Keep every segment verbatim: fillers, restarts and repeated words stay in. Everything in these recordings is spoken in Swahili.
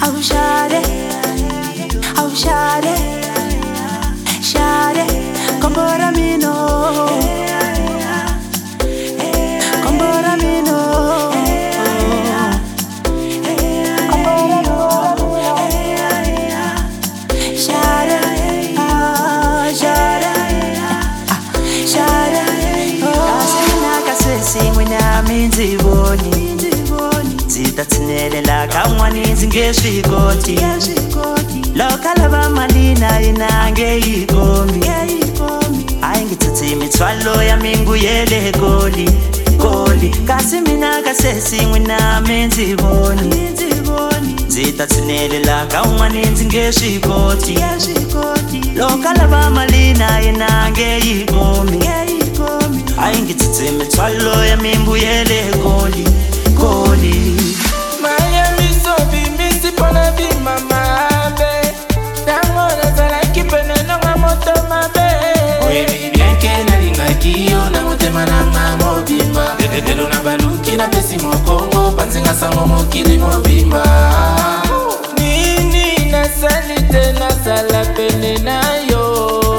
Oh shawty, oh shawty, shawty, come bora me no, come bora me no, come bora me no, shawty, ah shawty, ah shawty, oh sina kasisi mwina minzi boni. Zitatsinela kamwani zingesvikoti lokala vamalina inange ikomi ayingitsitsi mitswalo ya mingu yele goli goli kasi mina kasesi mwina menziboni zitatsinela kamwani zingesvikoti lokala vamalina inange ikomi ayingitsitsi mitswalo ya mingu yele goli goli. Miami so be missy pona be mama be. Tango na sala kipene no ngamoto mabe. Oye mi bien que na linga kiyo na motema na ngamo bimba. Dedelo na baluki na pesi mokongo panzinga sango mokili mobimba. Nini na salite na sala pene na yo.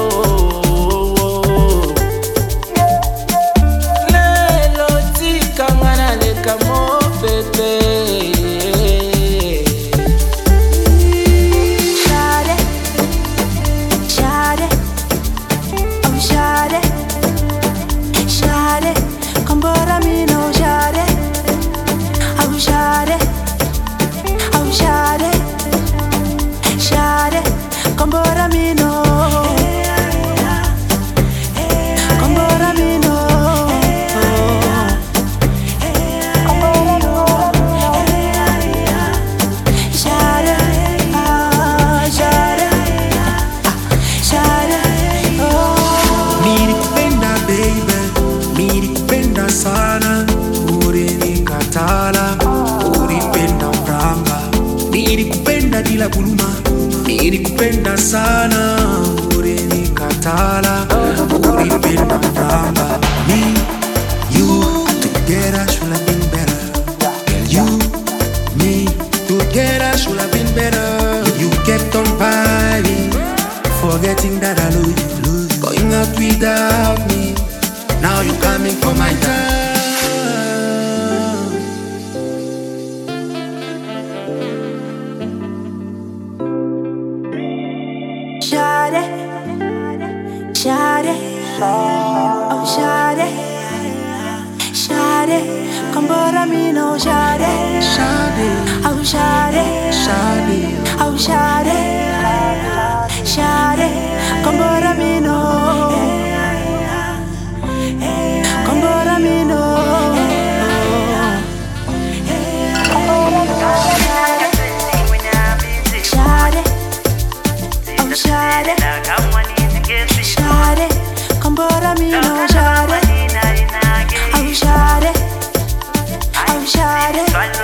Sana ulinikatala, ulipenda mranga. Nilikupenda bila kuluma, nilikupenda sana ulinikatala, ulipenda mranga. Me, you, together should have been better. You, me, together should have been better. You kept on vibing, forgetting that I lose you, going out without me. Now you coming for my time. Shawty, shawty, oh shawty, shawty, come bora me no shawty, Shawty, oh shawty, shawty, oh shawty, shawty, come bora me no. Shawty, oh shawty, oh shawty.